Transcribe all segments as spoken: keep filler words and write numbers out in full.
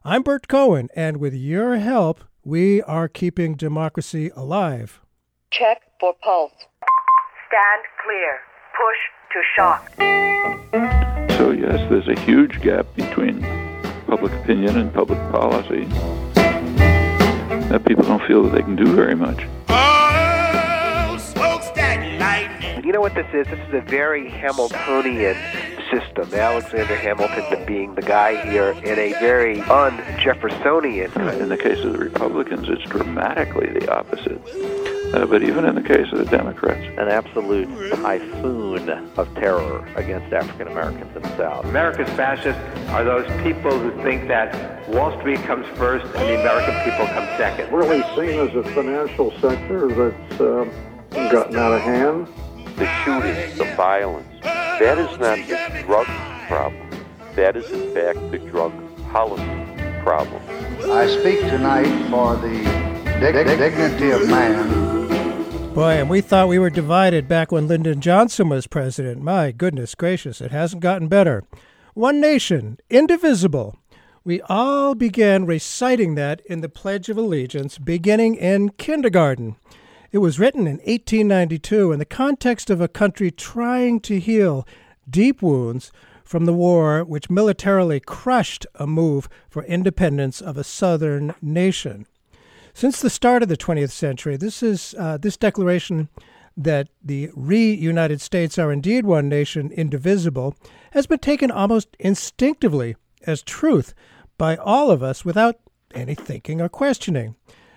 I'm Bert Cohen, and with your help, we are keeping democracy alive. Check for pulse. Stand clear. Push to shock. So yes, there's a huge gap between public opinion and public policy that people don't feel that they can do very much. Oh, smokestack lightning. You know what this is? This is a very Hamiltonian system. Alexander Hamilton being the guy here in a very un-Jeffersonian. In the case of the Republicans, it's dramatically the opposite. Uh, but even in the case of the Democrats. An absolute typhoon of terror against African Americans in the South. America's fascists are those people who think that Wall Street comes first and the American people come second. Really seen as a financial sector that's uh, gotten out of hand. The shootings, the violence, that is not the drug problem. That is, in fact, the drug policy problem. I speak tonight for the dig- dig- dignity of man. Boy, and we thought we were divided back when Lyndon Johnson was president. My goodness gracious, it hasn't gotten better. One nation, indivisible. We all began reciting that in the Pledge of Allegiance beginning in kindergarten. It was written in eighteen ninety-two in the context of a country trying to heal deep wounds from the war which militarily crushed a move for independence of a southern nation. Since the start of the twentieth century, this is uh, this declaration that the re-United States are indeed one nation, indivisible, has been taken almost instinctively as truth by all of us without any thinking or questioning.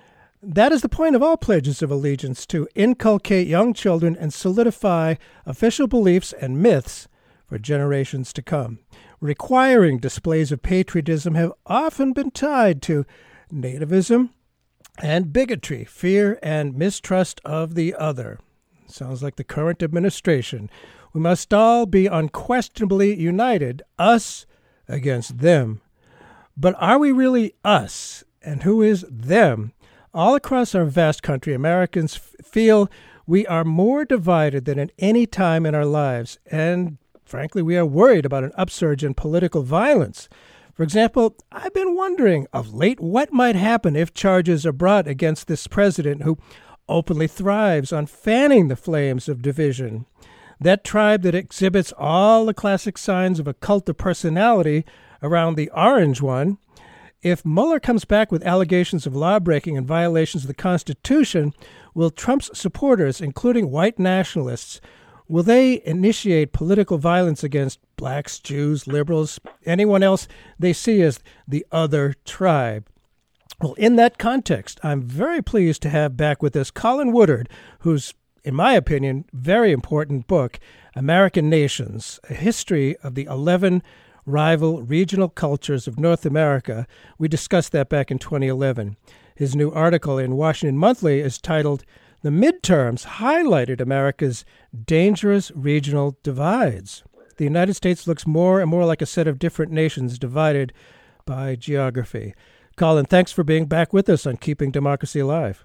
That is the point of all pledges of allegiance, to inculcate young children and solidify official beliefs and myths for generations to come. Requiring displays of patriotism have often been tied to nativism and bigotry, fear and mistrust of the other. Sounds like the current administration. We must all be unquestionably united, us against them. But are we really us? And who is them? All across our vast country, Americans f- feel we are more divided than at any time in our lives, and frankly, we are worried about an upsurge in political violence. For example, I've been wondering of late what might happen if charges are brought against this president who openly thrives on fanning the flames of division. That tribe that exhibits all the classic signs of a cult of personality around the orange one. If Mueller comes back with allegations of lawbreaking and violations of the Constitution, will Trump's supporters, including white nationalists, will they initiate political violence against blacks, Jews, liberals, anyone else they see as the other tribe? Well, in that context, I'm very pleased to have back with us Colin Woodard, whose, in my opinion, very important book, American Nations, A History of the eleven Rival Regional Cultures of North America. We discussed that back in twenty eleven. His new article in Washington Monthly is titled, The Midterms Highlighted America's Dangerous Regional Divides. The United States looks more and more like a set of different nations divided by geography. Colin, thanks for being back with us on Keeping Democracy Alive.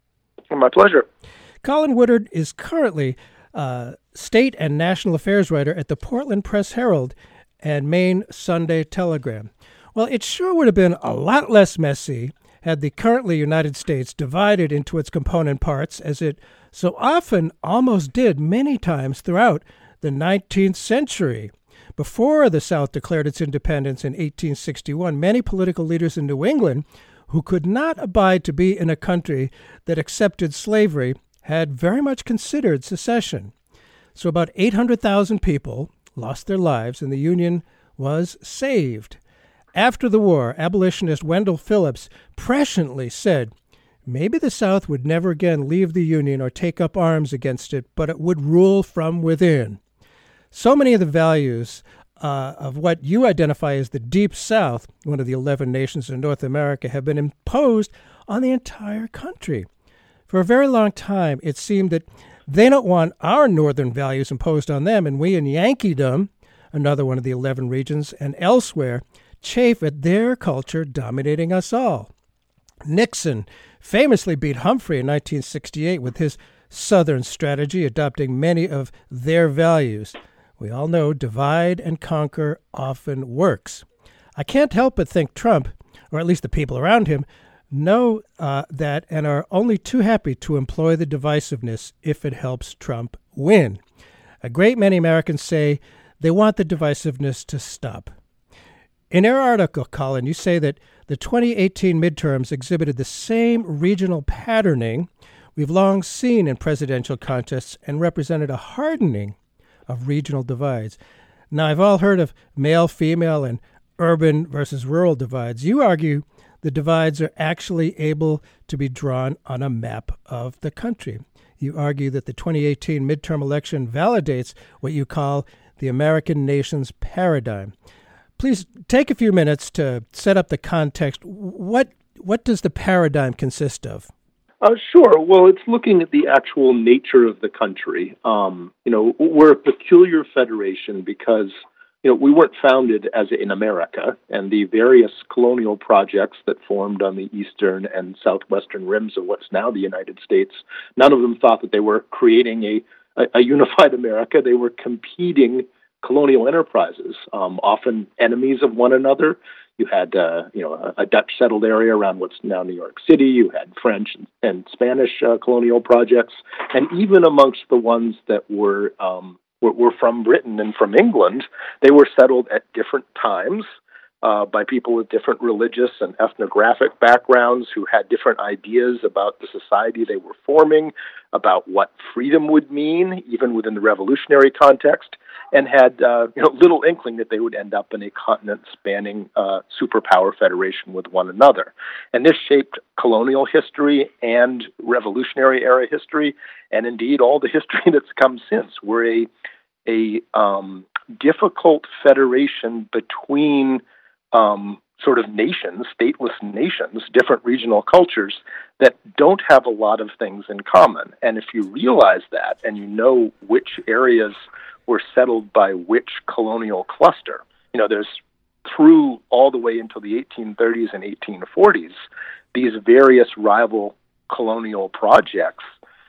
My pleasure. Colin Woodard is currently uh, state and national affairs writer at the Portland Press-Herald and Maine Sunday Telegram. Well, it sure would have been a lot less messy had the currently United States divided into its component parts, as it so often almost did many times throughout the nineteenth century. Before the South declared its independence in eighteen sixty-one, many political leaders in New England who could not abide to be in a country that accepted slavery had very much considered secession. So about eight hundred thousand people lost their lives, and the Union was saved. After the war, abolitionist Wendell Phillips presciently said, maybe the South would never again leave the Union or take up arms against it, but it would rule from within. So many of the values uh, of what you identify as the Deep South, one of the eleven nations in North America, have been imposed on the entire country. For a very long time, it seemed that they don't want our northern values imposed on them, and we in Yankeedom, another one of the eleven regions, and elsewhere, chafe at their culture dominating us all. Nixon famously beat Humphrey in nineteen sixty-eight with his Southern strategy, adopting many of their values. We all know divide and conquer often works. I can't help but think Trump or at least the people around him, know uh, that and are only too happy to employ the divisiveness if it helps Trump win. A great many Americans say they want the divisiveness to stop. In your article, Colin, you say that the twenty eighteen midterms exhibited the same regional patterning we've long seen in presidential contests and represented a hardening of regional divides. Now, I've all heard of male-female and urban versus rural divides. You argue the divides are actually able to be drawn on a map of the country. You argue that the twenty eighteen midterm election validates what you call the American nation's paradigm. Please take a few minutes to set up the context. What what does the paradigm consist of? Uh, sure. Well, it's looking at the actual nature of the country. Um, you know, we're a peculiar federation because, you know, we weren't founded as in America, and the various colonial projects that formed on the eastern and southwestern rims of what's now the United States, none of them thought that they were creating a, a, a unified America. They were competing colonial enterprises, um, often enemies of one another. You had, uh, you know, a, a Dutch settled area around what's now New York City. You had French and, and Spanish uh, colonial projects, and even amongst the ones that were, um, were were from Britain and from England, they were settled at different times uh, by people with different religious and ethnographic backgrounds who had different ideas about the society they were forming, about what freedom would mean, even within the revolutionary context, and had uh, you know, little inkling that they would end up in a continent-spanning uh, superpower federation with one another. And this shaped colonial history and revolutionary-era history, and indeed all the history that's come since. We're a, a um, difficult federation between um, sort of nations, stateless nations, different regional cultures that don't have a lot of things in common. And if you realize that, and you know which areas were settled by which colonial cluster. You know, there's through all the way into the eighteen thirties and eighteen forties, these various rival colonial projects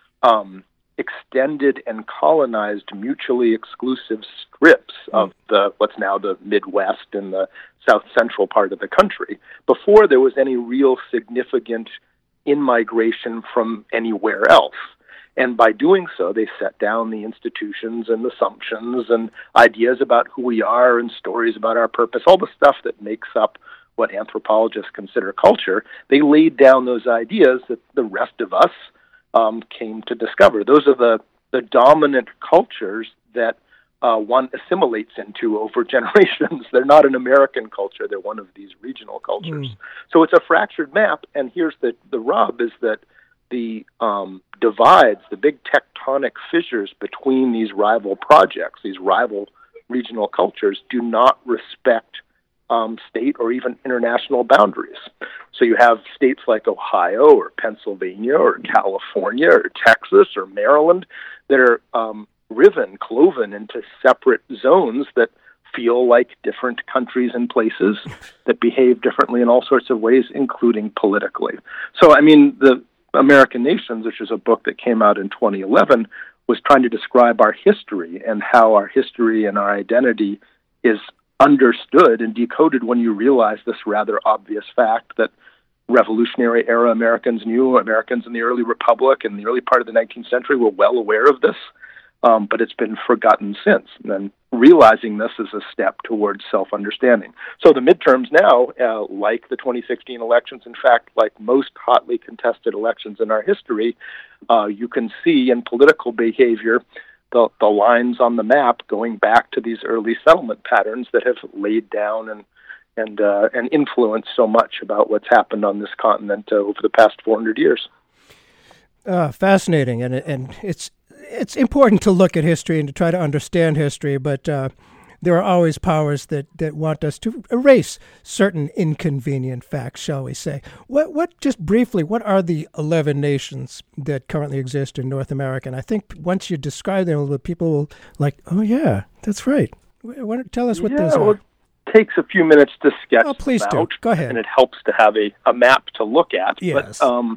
um, extended and colonized mutually exclusive strips of the what's now the Midwest and the South Central part of the country before there was any real significant in-migration from anywhere else. And by doing so, they set down the institutions and assumptions and ideas about who we are and stories about our purpose, all the stuff that makes up what anthropologists consider culture. They laid down those ideas that the rest of us um, came to discover. Those are the, the dominant cultures that uh, one assimilates into over generations. They're not an American culture. They're one of these regional cultures. Mm. So it's a fractured map, and here's the, the rub is that the um, divides, the big tectonic fissures between these rival projects, these rival regional cultures, do not respect um, state or even international boundaries. So you have states like Ohio or Pennsylvania or California or Texas or Maryland that are um, riven, cloven into separate zones that feel like different countries and places that behave differently in all sorts of ways, including politically. So, I mean, the American Nations, which is a book that came out in twenty eleven, was trying to describe our history and how our history and our identity is understood and decoded when you realize this rather obvious fact that Revolutionary era Americans knew, Americans in the early Republic and the early part of the nineteenth century were well aware of this, um, but it's been forgotten since. And then realizing this is a step towards self-understanding. So the midterms now, uh, like the twenty sixteen elections, in fact, like most hotly contested elections in our history, uh, you can see in political behavior the, the lines on the map going back to these early settlement patterns that have laid down and and uh, and influenced so much about what's happened on this continent uh, over the past four hundred years. Uh, fascinating, and and it's it's important to look at history and to try to understand history, but uh, there are always powers that, that want us to erase certain inconvenient facts, shall we say. What what just briefly, what are the eleven nations that currently exist in North America? And I think once you describe them a little bit, people will like, oh yeah, that's right. Why, tell us what yeah, those are. Well, takes a few minutes to sketch oh, please them out, do. Go ahead. and it helps to have a, a map to look at. Yes. But um,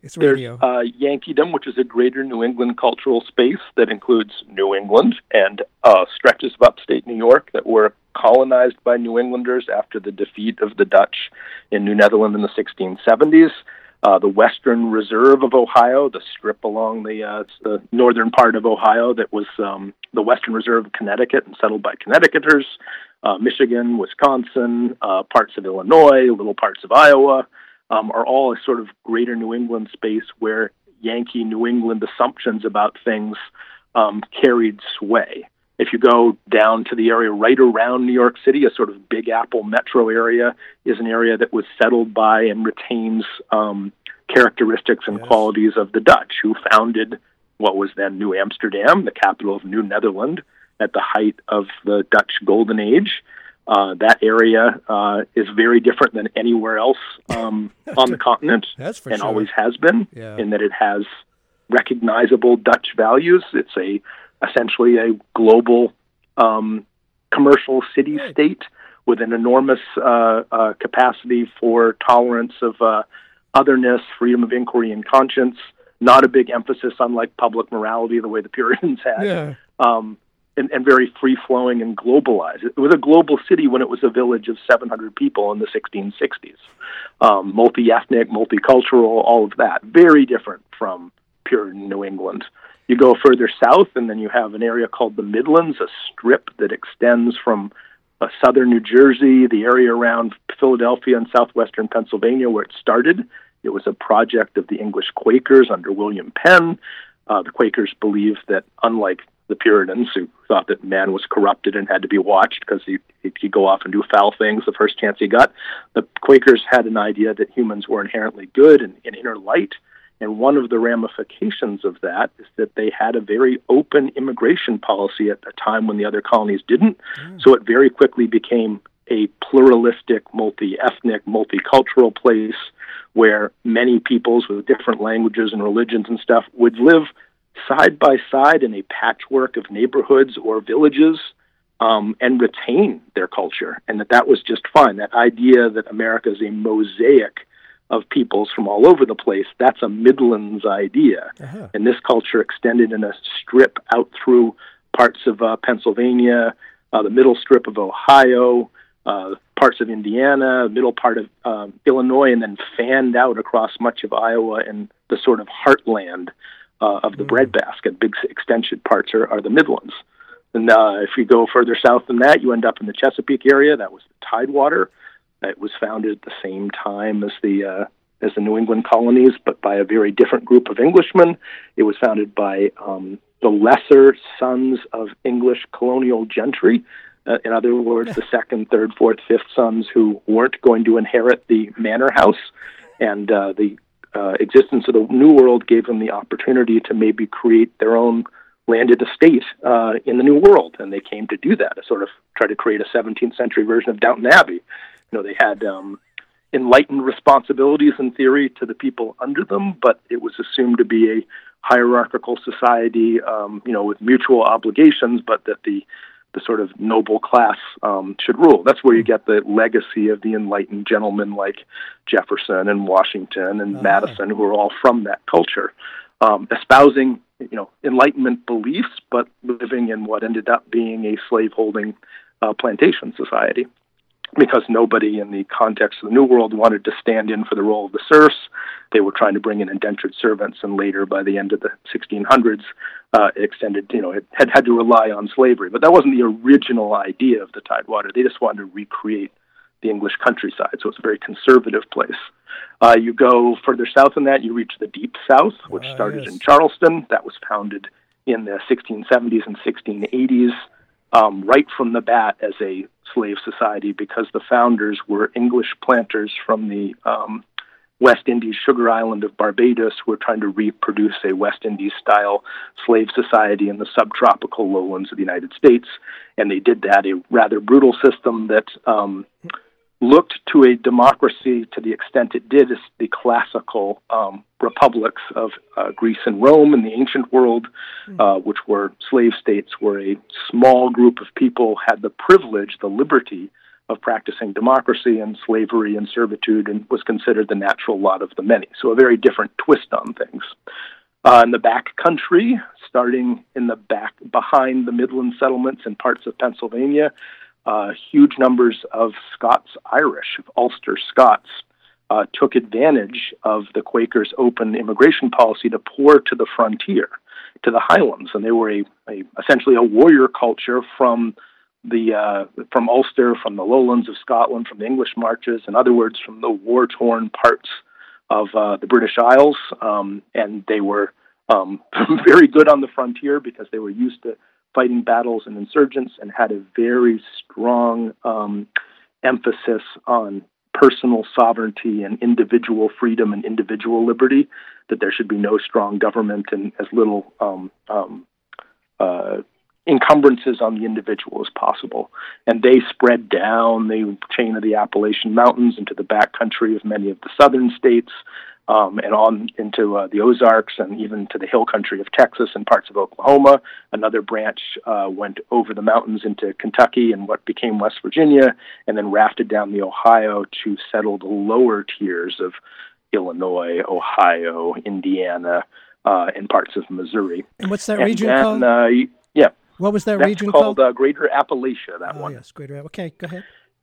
It's radio. There's uh, Yankeedom, which is a greater New England cultural space that includes New England and uh, stretches of upstate New York that were colonized by New Englanders after the defeat of the Dutch in New Netherland in the sixteen seventies. Uh, the Western Reserve of Ohio, the strip along the, uh, the northern part of Ohio that was um, the Western Reserve of Connecticut and settled by Connecticuters. Uh, Michigan, Wisconsin, uh, parts of Illinois, little parts of Iowa, um, are all a sort of greater New England space where Yankee New England assumptions about things um, carried sway. If you go down to the area right around New York City, a sort of Big Apple metro area is an area that was settled by and retains um, characteristics and yes. qualities of the Dutch, who founded what was then New Amsterdam, the capital of New Netherland, at the height of the Dutch Golden Age. Uh, that area uh, is very different than anywhere else um, on the continent, That's for and sure. always has been, yeah. in that it has recognizable Dutch values. It's a essentially a global um, commercial city-state with an enormous uh, uh, capacity for tolerance of uh, otherness, freedom of inquiry and conscience, not a big emphasis on like public morality the way the Puritans had, yeah. um, and, and very free-flowing and globalized. It was a global city when it was a village of seven hundred people in the sixteen sixties. Um, multi-ethnic, multicultural, all of that. Very different from Puritan New England. You go further south, and then you have an area called the Midlands, a strip that extends from uh, southern New Jersey, the area around Philadelphia and southwestern Pennsylvania where it started. It was a project of the English Quakers under William Penn. Uh, the Quakers believed that, unlike the Puritans, who thought that man was corrupted and had to be watched because he, he'd go off and do foul things the first chance he got, the Quakers had an idea that humans were inherently good and, and inner light. And one of the ramifications of that is that they had a very open immigration policy at a time when the other colonies didn't. Mm. So it very quickly became a pluralistic, multi-ethnic, multicultural place where many peoples with different languages and religions and stuff would live side by side in a patchwork of neighborhoods or villages um, and retain their culture. And that that was just fine. That idea that America is a mosaic of peoples from all over the place, that's a Midlands idea. Uh-huh. And this culture extended in a strip out through parts of uh, Pennsylvania, uh, the middle strip of Ohio, uh, parts of Indiana, middle part of um, Illinois, and then fanned out across much of Iowa and the sort of heartland uh, of the mm. breadbasket. Big extension parts are, are the Midlands. And uh, if you go further south than that, you end up in the Chesapeake area. That was the Tidewater. It was founded at the same time as the uh, as the New England colonies, but by a very different group of Englishmen. It was founded by um, the lesser sons of English colonial gentry. Uh, in other words, the second, third, fourth, fifth sons who weren't going to inherit the manor house. And uh, the uh, existence of the New World gave them the opportunity to maybe create their own landed estate uh, in the New World. And they came to do that, to sort of try to create a seventeenth century version of Downton Abbey. You know, they had um, enlightened responsibilities in theory to the people under them, but it was assumed to be a hierarchical society, um, you know, with mutual obligations, but that the the sort of noble class um, should rule. That's where you get the legacy of the enlightened gentlemen like Jefferson and Washington and uh-huh. Madison, who are all from that culture, um, espousing, you know, Enlightenment beliefs, but living in what ended up being a slaveholding uh, plantation society. Because nobody in the context of the New World wanted to stand in for the role of the serfs. They were trying to bring in indentured servants, and later, by the end of the sixteen hundreds, uh, it extended, you know, it had had to rely on slavery. But that wasn't the original idea of the Tidewater. They just wanted to recreate the English countryside, so it's a very conservative place. Uh, you go further south than that, you reach the Deep South, which uh, started yes. in Charleston. That was founded in the sixteen seventies and sixteen eighties. Um, right from the bat as a slave society, because the founders were English planters from the um, West Indies sugar island of Barbados who were trying to reproduce a West Indies-style slave society in the subtropical lowlands of the United States. And they did that, a rather brutal system that um, looked to a democracy to the extent it did as the classical um, republics of uh, Greece and Rome in the ancient world, uh, which were slave states where a small group of people had the privilege, the liberty of practicing democracy and slavery and servitude, and was considered the natural lot of the many. So a very different twist on things. Uh, in the back country, starting in the back behind the Midland settlements in parts of Pennsylvania, uh, huge numbers of Scots-Irish, of Ulster Scots, uh, took advantage of the Quakers' open immigration policy to pour to the frontier, to the Highlands, and they were a, a essentially a warrior culture from the uh, from Ulster, from the lowlands of Scotland, from the English marches, in other words, from the war-torn parts of uh, the British Isles, um, and they were um, very good on the frontier because they were used to fighting battles and insurgents, and had a very strong um, emphasis on personal sovereignty and individual freedom and individual liberty, that there should be no strong government and as little um, um, uh, encumbrances on the individual as possible. And they spread down the chain of the Appalachian Mountains into the backcountry of many of the southern states, um, and on into uh, the Ozarks, and even to the hill country of Texas and parts of Oklahoma. Another branch uh, went over the mountains into Kentucky and what became West Virginia, and then rafted down the Ohio to settle the lower tiers of Illinois, Ohio, Indiana, uh, and parts of Missouri. And what's that and region then, called? Uh, yeah. What was that That's region called? called? Uh, Greater Appalachia, that oh, one. yes, Greater Appalachia. Okay, go ahead.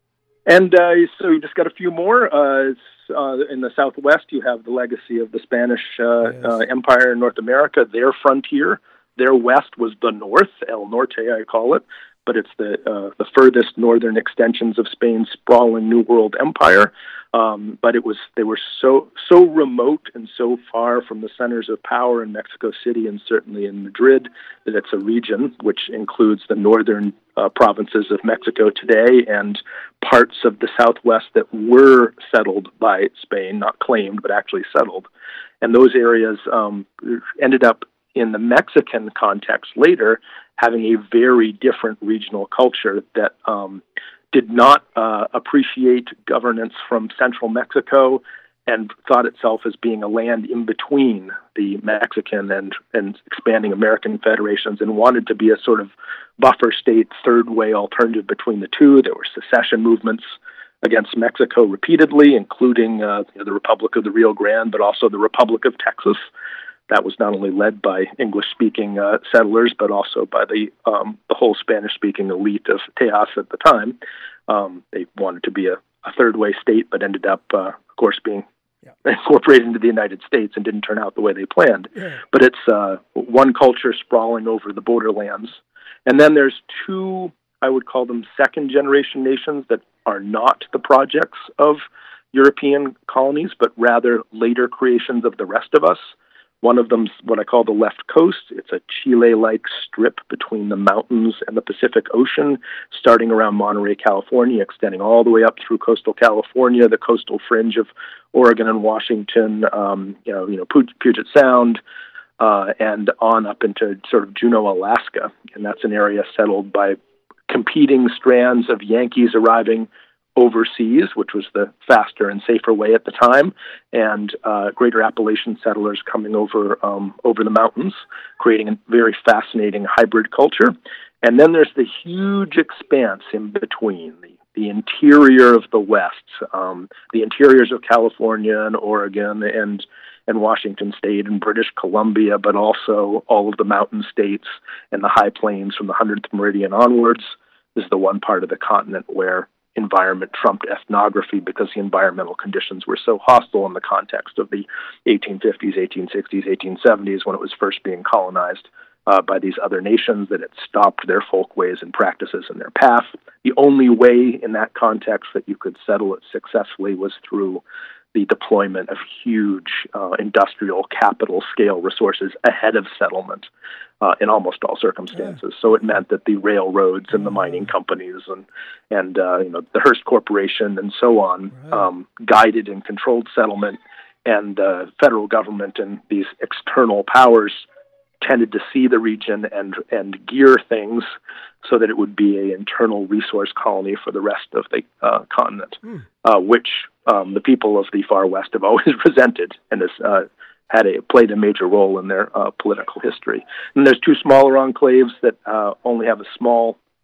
And uh, so you just got a few more. Uh, it's, uh, in the Southwest, you have the legacy of the Spanish uh, yes. uh, Empire in North America, their frontier. Their west was the north, El Norte, I call it, but it's the uh, the furthest northern extensions of Spain's sprawling New World Empire. Um, but it was they were so so remote and so far from the centers of power in Mexico City and certainly in Madrid that it's a region which includes the northern uh, provinces of Mexico today and parts of the Southwest that were settled by Spain, not claimed, but actually settled. And those areas um, ended up in the Mexican context later having a very different regional culture that um, did not uh, appreciate governance from central Mexico and thought itself as being a land in between the Mexican and, and expanding American federations, and wanted to be a sort of buffer state, third way alternative between the two. There were secession movements against Mexico repeatedly, including uh, you know, the Republic of the Rio Grande, but also the Republic of Texas. That was not only led by English-speaking uh, settlers, but also by the um, the whole Spanish-speaking elite of Tejas at the time. Um, they wanted to be a, a third-way state, but ended up, uh, of course, being yeah. incorporated into the United States and didn't turn out the way they planned. Yeah. But it's uh, one culture sprawling over the borderlands. And then there's two, I would call them second-generation nations that are not the projects of European colonies, but rather later creations of the rest of us. One of them's what I call the left coast. It's a Chile-like strip between the mountains and the Pacific Ocean, starting around Monterey, California, extending all the way up through coastal California, the coastal fringe of Oregon and Washington, um, you know, you know, Puget Sound, uh, and on up into sort of Juneau, Alaska. And that's an area settled by competing strands of Yankees arriving overseas, which was the faster and safer way at the time, and uh, Greater Appalachian settlers coming over um, over the mountains, creating a very fascinating hybrid culture. And then there's the huge expanse in between, the, the interior of the West, um, the interiors of California and Oregon and and Washington State and British Columbia, but also all of the mountain states and the high plains from the hundredth meridian onwards. This is the one part of the continent where environment trumped ethnography because the environmental conditions were so hostile in the context of the eighteen fifties, eighteen sixties, eighteen seventies, when it was first being colonized uh, by these other nations, that it stopped their folkways and practices and their path. The only way in that context that you could settle it successfully was through the deployment of huge uh, industrial capital scale resources ahead of settlement uh, in almost all circumstances. Yeah. So it meant that the railroads and the mining companies and and uh, you know the Hearst Corporation and so on right. um, guided and controlled settlement, and the uh, federal government and these external powers tended to see the region and and gear things so that it would be an internal resource colony for the rest of the uh, continent, mm. uh, which um, the people of the far west have always resented and has uh, had a played a major role in their uh, political history. And there's two smaller enclaves that uh, only have a small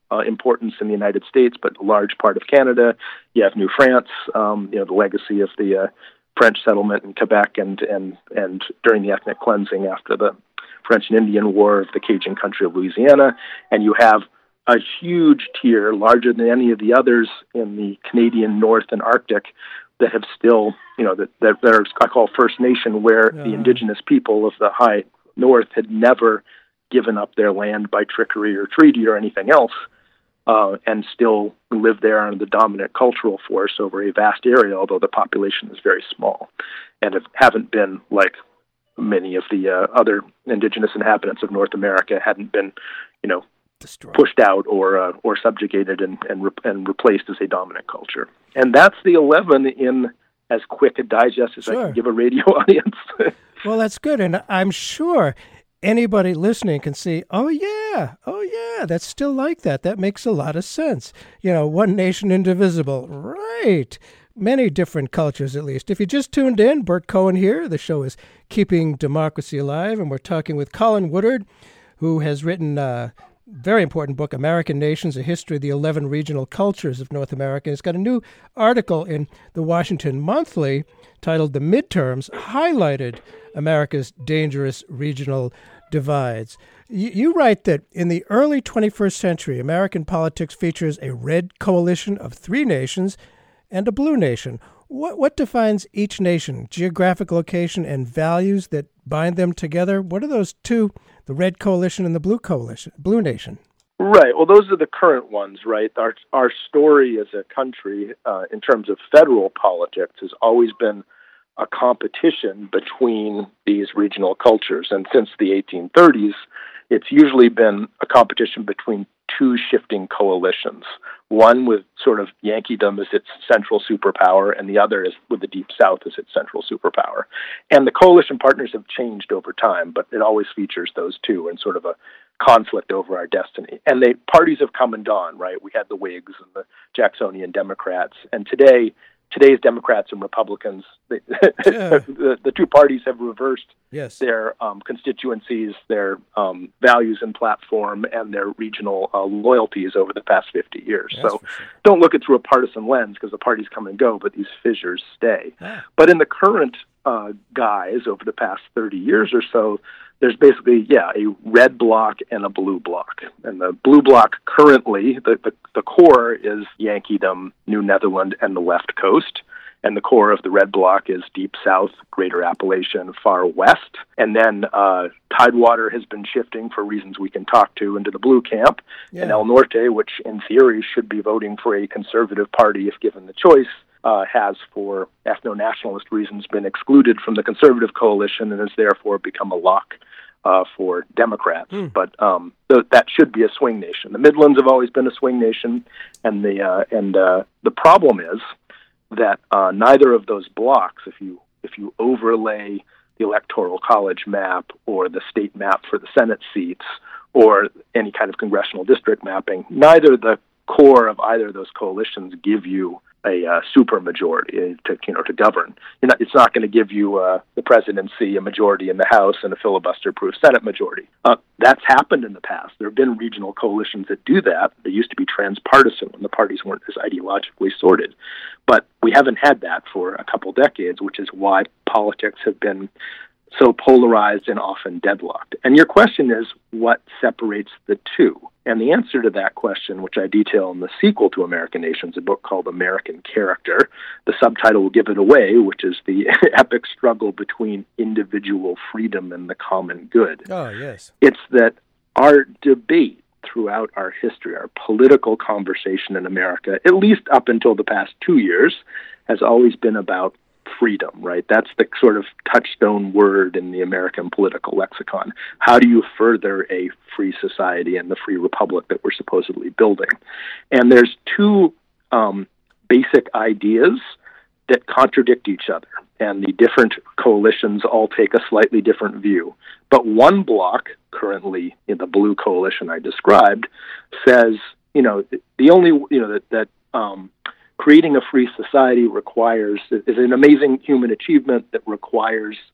uh, importance in the United States, but a large part of Canada. You have New France, um, you know, the legacy of the uh, French settlement in Quebec, and and and during the ethnic cleansing after the French and Indian War of the Cajun country of Louisiana, and you have a huge tier, larger than any of the others in the Canadian North and Arctic, that have still, you know, that that, that are, I call First Nation, where yeah. the indigenous people of the high North had never given up their land by trickery or treaty or anything else, uh, and still live there under the dominant cultural force over a vast area, although the population is very small, and have, haven't been like many of the uh, other indigenous inhabitants of North America hadn't been, you know, Destroyed. pushed out or uh, or subjugated and and, re- and replaced as a dominant culture. And that's the eleven in as quick a digest as sure. I can give a radio audience. Well, that's good. And I'm sure anybody listening can see, oh, yeah, oh, yeah, that's still like that. That makes a lot of sense. You know, one nation indivisible. Right. Many different cultures, at least. If you just tuned in, Bert Cohen here. The show is Keeping Democracy Alive, and we're talking with Colin Woodard, who has written a very important book, American Nations, A History of the eleven Regional Cultures of North America. He's got a new article in the Washington Monthly titled The Midterms, highlighted America's dangerous regional divides. You, you write that in the early twenty-first century, American politics features a red coalition of three nations and a blue nation. What what defines each nation? Geographic location and values that bind them together? What are those two, the red coalition and the blue coalition, blue nation? Right. Well, those are the current ones, right? Our our story as a country, uh, in terms of federal politics, has always been a competition between these regional cultures. And since the eighteen thirties, it's usually been a competition between two shifting coalitions, one with sort of Yankeedom as its central superpower, and the other is with the Deep South as its central superpower. And the coalition partners have changed over time, but it always features those two in sort of a conflict over our destiny. And the parties have come and gone, right? We had the Whigs and the Jacksonian Democrats, and today, today's Democrats and Republicans, they, yeah. the, the two parties have reversed yes. their um, constituencies, their um, values and platform, and their regional uh, loyalties over the past fifty years. That's so sure. Don't look at it through a partisan lens, because the parties come and go, but these fissures stay. Yeah. But in the current uh, guise over the past thirty years or so, there's basically, yeah, a red bloc and a blue bloc. And the blue bloc currently, the, the, the core is Yankeedom, New Netherland, and the left coast. And the core of the red bloc is Deep South, Greater Appalachian, far west. And then uh, Tidewater has been shifting, for reasons we can talk to, into the blue camp. Yeah. And El Norte, which in theory should be voting for a conservative party if given the choice, Uh, has, for ethno-nationalist reasons, been excluded from the conservative coalition and has therefore become a lock uh, for Democrats. Mm. But um, th- that should be a swing nation. The Midlands have always been a swing nation, and the uh, and uh, the problem is that uh, neither of those blocks, if you if you overlay the Electoral College map or the state map for the Senate seats or any kind of congressional district mapping, neither the core of either of those coalitions give you a uh, super majority to you know to govern. You're not, it's not going to give you uh, the presidency, a majority in the House, and a filibuster-proof Senate majority. Uh, that's happened in the past. There have been regional coalitions that do that. They used to be transpartisan when the parties weren't as ideologically sorted. But we haven't had that for a couple decades, which is why politics have been so polarized and often deadlocked. And your question is, what separates the two? And the answer to that question, which I detail in the sequel to American Nations, a book called American Character, the subtitle will give it away, which is the epic struggle between individual freedom and the common good. Oh, yes. It's that our debate throughout our history, our political conversation in America, at least up until the past two years, has always been about freedom, right? That's the sort of touchstone word in the American political lexicon. How do you further a free society and the free republic that we're supposedly building? And there's two um, basic ideas that contradict each other, and the different coalitions all take a slightly different view. But one bloc, currently in the blue coalition I described, says, you know, the only, you know, that, that um, creating a free society requires, is an amazing human achievement that requires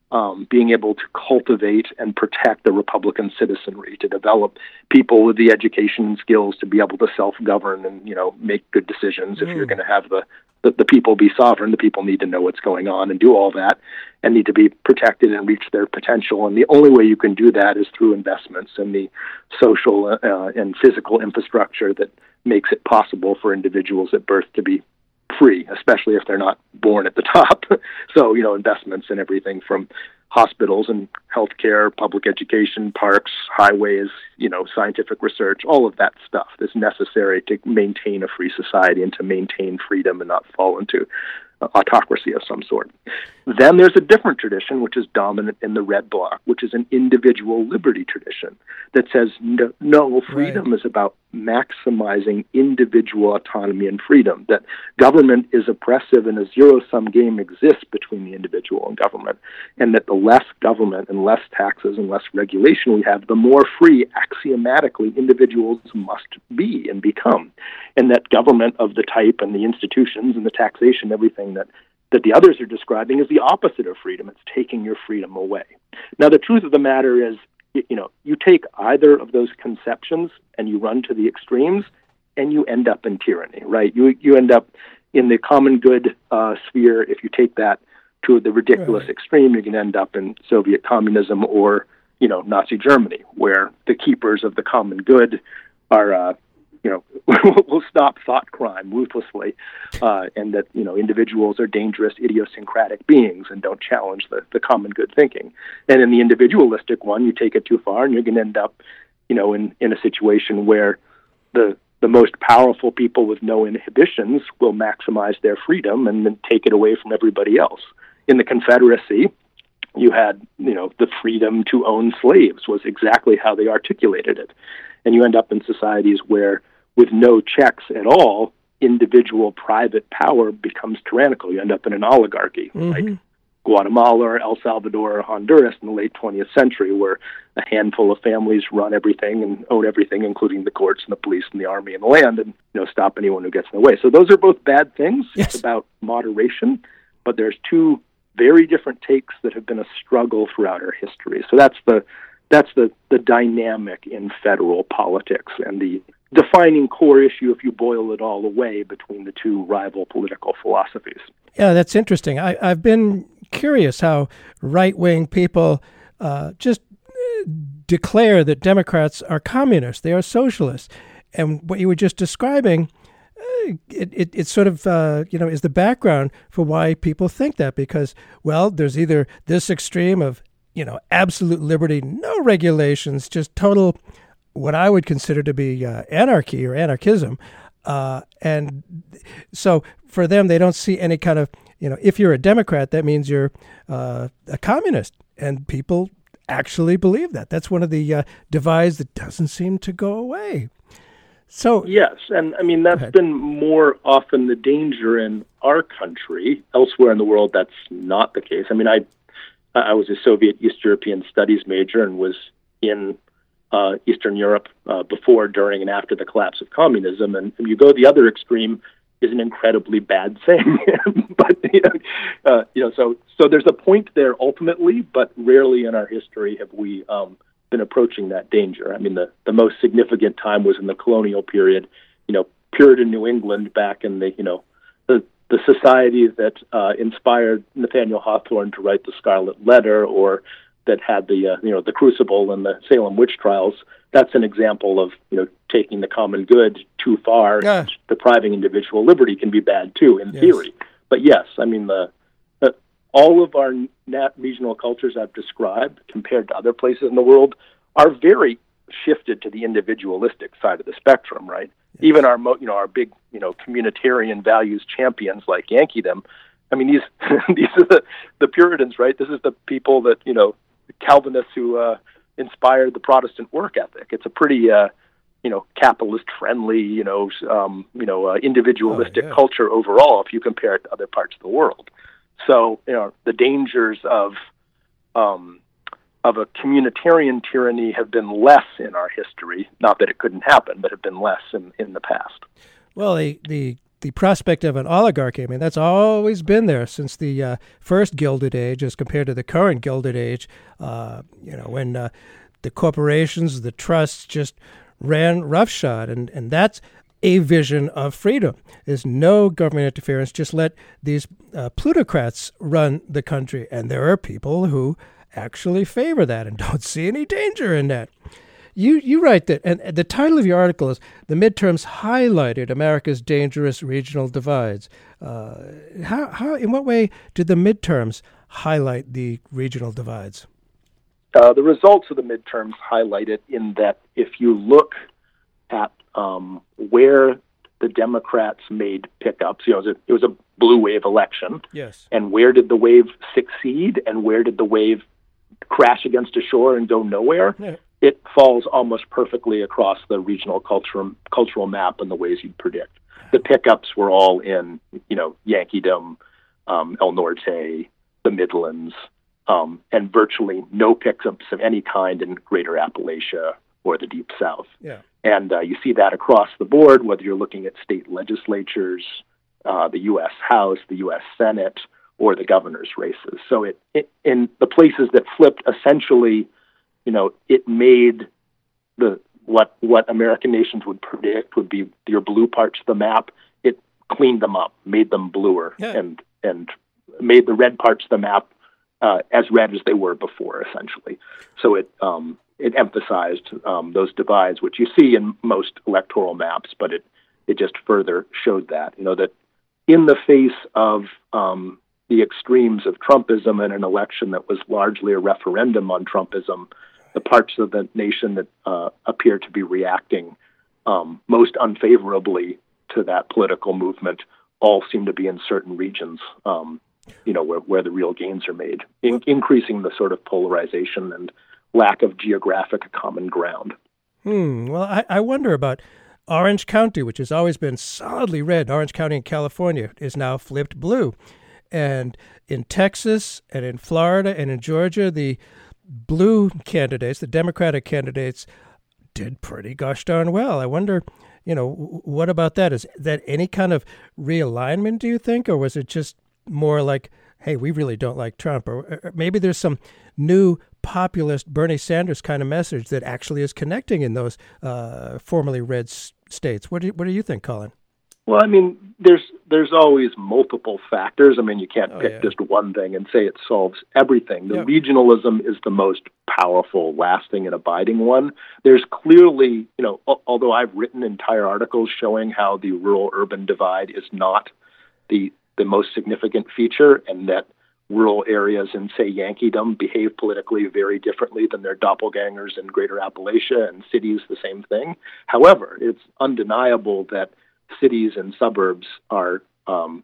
um, being able to cultivate and protect the Republican citizenry, to develop people with the education and skills to be able to self-govern and, you know, make good decisions. Mm. If you're going to have the, the, the people be sovereign, the people need to know what's going on and do all that, and need to be protected and reach their potential. And the only way you can do that is through investments in the social uh, and physical infrastructure that makes it possible for individuals at birth to be free, especially if they're not born at the top. So, you know, investments in everything from hospitals and healthcare, public education, parks, highways, you know, scientific research, all of that stuff that's necessary to maintain a free society and to maintain freedom and not fall into autocracy of some sort. Then there's a different tradition, which is dominant in the red bloc, which is an individual liberty tradition that says, no, no freedom right. is about maximizing individual autonomy and freedom, that government is oppressive and a zero-sum game exists between the individual and government, and that the less government and less taxes and less regulation we have, the more free, axiomatically, individuals must be and become, and that government of the type and the institutions and the taxation, everything that that the others are describing, is the opposite of freedom. It's taking your freedom away. Now, the truth of the matter is, you know, you take either of those conceptions and you run to the extremes, and you end up in tyranny, right? You you end up in the common good uh, sphere. If you take that to the ridiculous right. extreme, you can end up in Soviet communism or, you know, Nazi Germany, where the keepers of the common good are, uh, you know, will stop thought crime ruthlessly, uh, and that, you know, individuals are dangerous, idiosyncratic beings and don't challenge the, the common good thinking. And in the individualistic one, you take it too far and you're going to end up, you know, in, in a situation where the the most powerful people with no inhibitions will maximize their freedom and then take it away from everybody else. In the Confederacy, you had, you know, the freedom to own slaves was exactly how they articulated it. And you end up in societies where, with no checks at all, individual private power becomes tyrannical. You end up in an oligarchy, mm-hmm. like Guatemala or El Salvador or Honduras in the late twentieth century, where a handful of families run everything and own everything, including the courts and the police and the army and the land, and, you know, stop anyone who gets in the way. So those are both bad things. Yes. It's about moderation, but there's two very different takes that have been a struggle throughout our history. So that's the That's the, the dynamic in federal politics and the defining core issue, if you boil it all away, between the two rival political philosophies. Yeah, that's interesting. I, I've been curious how right-wing people uh, just declare that Democrats are communists, they are socialists. And what you were just describing, uh, it, it, it sort of, uh, you know, is the background for why people think that, because, well, there's either this extreme of, you know, absolute liberty, no regulations, just total, what I would consider to be uh, anarchy or anarchism. Uh, and so for them, they don't see any kind of, you know, if you're a Democrat, that means you're uh, a communist. And people actually believe that. That's one of the uh, divides that doesn't seem to go away. So yes, and I mean, that's been more often the danger in our country. Elsewhere in the world, that's not the case. I mean, I I was a Soviet East European Studies major and was in uh, Eastern Europe uh, before, during, and after the collapse of communism. And if you go the other extreme, is an incredibly bad thing. but you know, uh, you know, so so there's a point there ultimately, but rarely in our history have we um, been approaching that danger. I mean, the the most significant time was in the colonial period. You know, Puritan New England back in the you know the the society that uh, inspired Nathaniel Hawthorne to write the Scarlet Letter, or that had the uh, you know the Crucible and the Salem witch trials. That's an example of you know taking the common good too far. Yeah. Depriving individual liberty can be bad too, in yes. theory. But yes, I mean the, the all of our nat regional cultures I've described, compared to other places in the world, are very shifted to the individualistic side of the spectrum. Right. Yes. Even our you know our big you know communitarian values champions like Yankeedom. I mean these these are the, the Puritans, right? This is the people that you know Calvinists who uh, inspired the Protestant work ethic. It's a pretty uh, you know capitalist friendly you know um, you know uh, individualistic oh, yeah. culture overall if you compare it to other parts of the world. So you know the dangers of um, of a communitarian tyranny have been less in our history. Not that it couldn't happen, but have been less in, in the past. Well, the, the the prospect of an oligarchy, I mean, that's always been there since the uh, first Gilded Age as compared to the current Gilded Age, uh, you know, when uh, the corporations, the trusts just ran roughshod. And, and that's a vision of freedom, is no government interference, just let these uh, plutocrats run the country. And there are people who actually favor that and don't see any danger in that. You you write that, and the title of your article is "The Midterms Highlighted America's Dangerous Regional Divides." Uh, how how in what way did the midterms highlight the regional divides? Uh, the results of the midterms highlight it in that if you look at um, where the Democrats made pickups, you know, it was, a, it was a blue wave election. Yes. And where did the wave succeed, and where did the wave crash against a shore and go nowhere? Yeah. It falls almost perfectly across the regional cultural cultural map in the ways you'd predict. The pickups were all in, you know, Yankeedom, um, El Norte, the Midlands, um, and virtually no pickups of any kind in Greater Appalachia or the Deep South. Yeah. And uh, you see that across the board, whether you're looking at state legislatures, uh, the U S House, the U S Senate, or the governor's races. So it, it in the places that flipped, essentially, you know, it made the what what American nations would predict would be your blue parts of the map. It cleaned them up, made them bluer, yeah. and and made the red parts of the map uh, as red as they were before, essentially. So it um, it emphasized um, those divides, which you see in most electoral maps, but it it just further showed that, you know, that in the face of um, the extremes of Trumpism in an election that was largely a referendum on Trumpism, the parts of the nation that uh, appear to be reacting um, most unfavorably to that political movement all seem to be in certain regions, um, you know, where, where the real gains are made, in, increasing the sort of polarization and lack of geographic common ground. Hmm. Well, I, I wonder about Orange County, which has always been solidly red. Orange County in California is now flipped blue. And in Texas and in Florida and in Georgia, the blue candidates, the Democratic candidates, did pretty gosh darn well. I wonder, you know, what about that? Is that any kind of realignment, do you think? Or was it just more like, hey, we really don't like Trump? Or, or maybe there's some new populist Bernie Sanders kind of message that actually is connecting in those uh, formerly red s- states. What do you, what do you think, Colin? Well, I mean, there's there's always multiple factors. I mean, you can't oh, pick yeah. just one thing and say it solves everything. The yep. regionalism is the most powerful, lasting, and abiding one. There's clearly, you know, although I've written entire articles showing how the rural-urban divide is not the the most significant feature, and that rural areas in, say, Yankeedom behave politically very differently than their doppelgangers in Greater Appalachia, and cities the same thing. However, it's undeniable that cities and suburbs are um,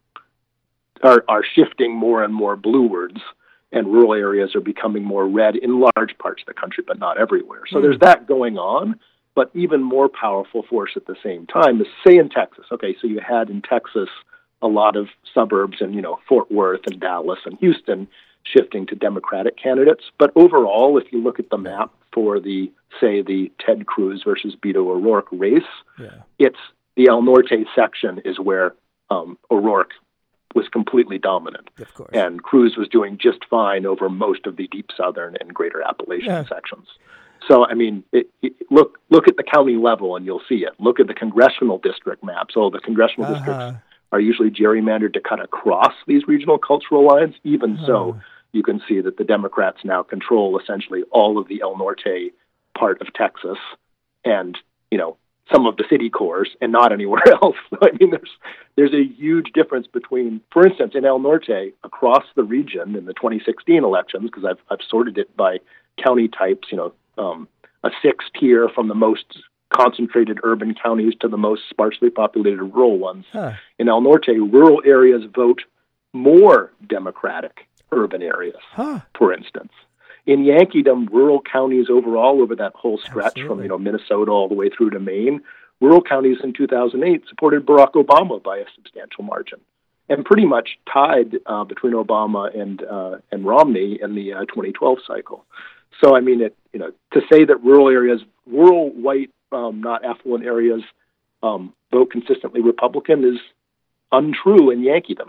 are are shifting more and more bluewards, and rural areas are becoming more red in large parts of the country, but not everywhere. So mm. there's that going on. But even more powerful force at the same time is, say, in Texas. Okay, so you had in Texas a lot of suburbs and, you know, Fort Worth and Dallas and Houston shifting to Democratic candidates. But overall, if you look at the map for the, say, the Ted Cruz versus Beto O'Rourke race, yeah. it's the El Norte section is where um, O'Rourke was completely dominant. Of course. And Cruz was doing just fine over most of the deep southern and greater Appalachian yeah. sections. So, I mean, it, it, look look at the county level and you'll see it. Look at the congressional district maps. Oh, the congressional uh-huh. districts are usually gerrymandered to cut across these regional cultural lines. Even uh-huh. so, you can see that the Democrats now control essentially all of the El Norte part of Texas and, you know, some of the city cores and not anywhere else. So, I mean, there's there's a huge difference between, for instance, in El Norte, across the region in the twenty sixteen elections, because I've I've sorted it by county types, you know, um, a six tier from the most concentrated urban counties to the most sparsely populated rural ones. Huh. In El Norte, rural areas vote more Democratic urban areas, huh. for instance. In Yankeedom, rural counties overall over that whole stretch Absolutely. from, you know, Minnesota all the way through to Maine, rural counties in two thousand eight supported Barack Obama by a substantial margin, and pretty much tied uh, between Obama and uh, and Romney in the uh, twenty twelve cycle. So, I mean, it you know, to say that rural areas, rural white, um, not affluent areas, um, vote consistently Republican is untrue in Yankeedom.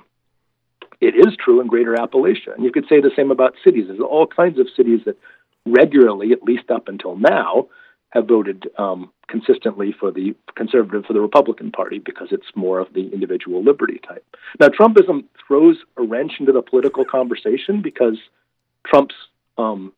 It is true in Greater Appalachia. And you could say the same about cities. There's all kinds of cities that regularly, at least up until now, have voted um, consistently for the conservative, for the Republican Party, because it's more of the individual liberty type. Now, Trumpism throws a wrench into the political conversation because Trump's um,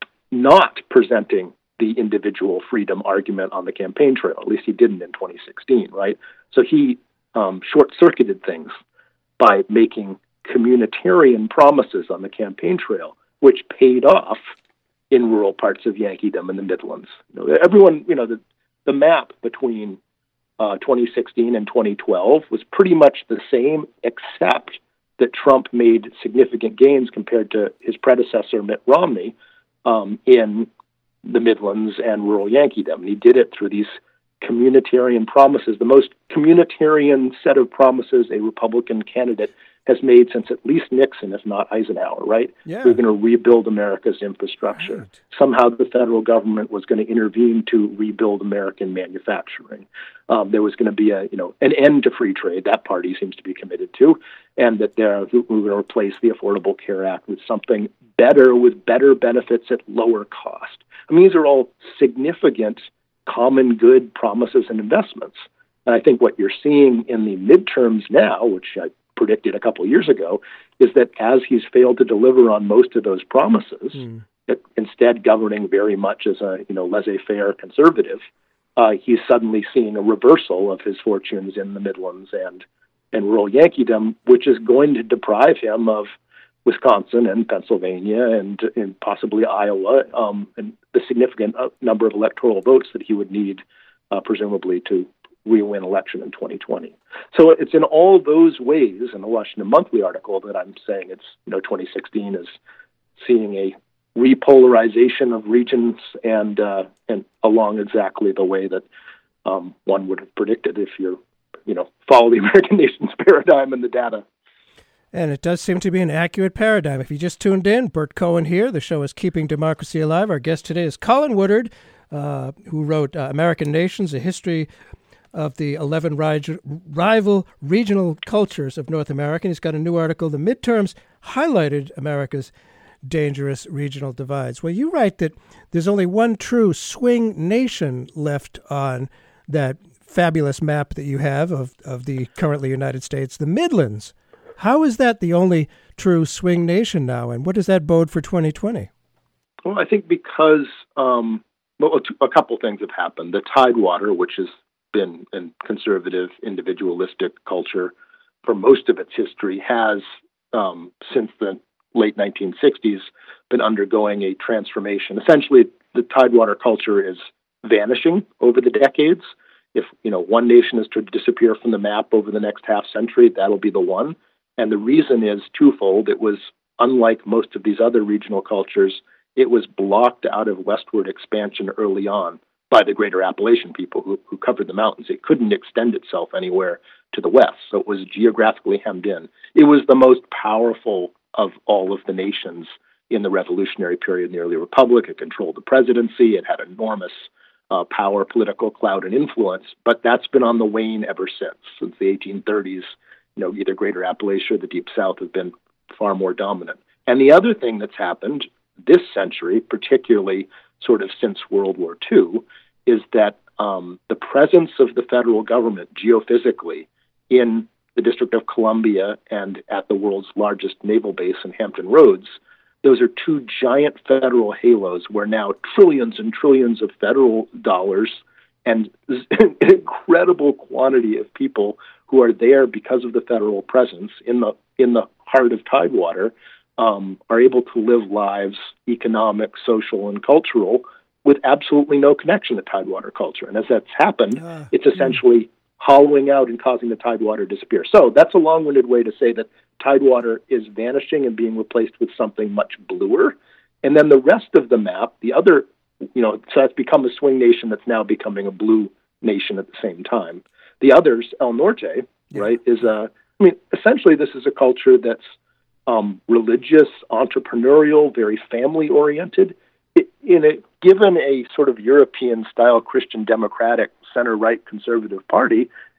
not presenting the individual freedom argument on the campaign trail. At least he didn't in twenty sixteen, right? So he um, short-circuited things by making communitarian promises on the campaign trail, which paid off in rural parts of Yankeedom and the Midlands. You know, everyone, you know, the, the map between uh, twenty sixteen and twenty twelve was pretty much the same, except that Trump made significant gains compared to his predecessor, Mitt Romney, um, in the Midlands and rural Yankeedom. And he did it through these communitarian promises, the most communitarian set of promises a Republican candidate has made since at least Nixon, if not Eisenhower, right? Yeah. We're going to rebuild America's infrastructure. Right. Somehow the federal government was going to intervene to rebuild American manufacturing. Um, there was going to be a, you know, an end to free trade. That party seems to be committed to, and that there, we were going to replace the Affordable Care Act with something better, with better benefits at lower cost. I mean, these are all significant common good promises and investments. And I think what you're seeing in the midterms now, which I predicted a couple of years ago, is that as he's failed to deliver on most of those promises, mm. that instead governing very much as a you know laissez-faire conservative, uh, he's suddenly seeing a reversal of his fortunes in the Midlands and and rural Yankeedom, which is going to deprive him of Wisconsin and Pennsylvania and, and possibly Iowa, um, and the significant number of electoral votes that he would need, uh, presumably, to re-win election in twenty twenty. So it's in all those ways, in the Washington Monthly article, that I'm saying it's, you know, twenty sixteen is seeing a repolarization of regions and uh, and along exactly the way that um, one would have predicted if you're, you know, follow the American nation's paradigm and the data. And it does seem to be an accurate paradigm. If you just tuned in, Bert Cohen here. The show is Keeping Democracy Alive. Our guest today is Colin Woodard, uh, who wrote uh, American Nations, A History of the eleven ri- Rival Regional Cultures of North America. And he's got a new article, The Midterms Highlighted America's Dangerous Regional Divides. Well, you write that there's only one true swing nation left on that fabulous map that you have of, of the currently United States, the Midlands. How is that the only true swing nation now, and what does that bode for twenty twenty? Well, I think because um, well, a couple things have happened. The Tidewater, which has been a conservative, individualistic culture for most of its history, has, um, since the late nineteen sixties, been undergoing a transformation. Essentially, the Tidewater culture is vanishing over the decades. If, you know, one nation is to disappear from the map over the next half century, that'll be the one. And the reason is twofold. It was, unlike most of these other regional cultures, it was blocked out of westward expansion early on by the Greater Appalachian people who, who covered the mountains. It couldn't extend itself anywhere to the west, so it was geographically hemmed in. It was the most powerful of all of the nations in the revolutionary period in the early republic. It controlled the presidency. It had enormous uh, power, political clout, and influence, but that's been on the wane ever since, since the eighteen thirties. You know, either Greater Appalachia or the Deep South have been far more dominant. And the other thing that's happened this century, particularly sort of since World War Two, is that um, the presence of the federal government geophysically in the District of Columbia and at the world's largest naval base in Hampton Roads, those are two giant federal halos where now trillions and trillions of federal dollars and an incredible quantity of people who are there because of the federal presence in the in the heart of Tidewater um, are able to live lives, economic, social, and cultural, with absolutely no connection to Tidewater culture. And as that's happened, uh, it's essentially mm. hollowing out and causing the Tidewater to disappear. So that's a long-winded way to say that Tidewater is vanishing and being replaced with something much bluer. And then the rest of the map, the other, you know, so that's become a swing nation that's now becoming a blue nation at the same time. The others, El Norte, yeah. right, is a, I mean, essentially this is a culture that's um, religious, entrepreneurial, very family-oriented. It, in a, given a sort of European-style Christian democratic center-right conservative party,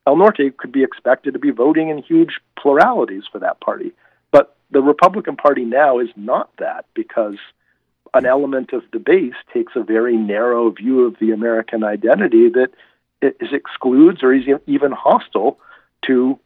El Norte could be expected to be voting in huge pluralities for that party. But the Republican Party now is not that, because an element of the base takes a very narrow view of the American identity that is excludes or is even hostile to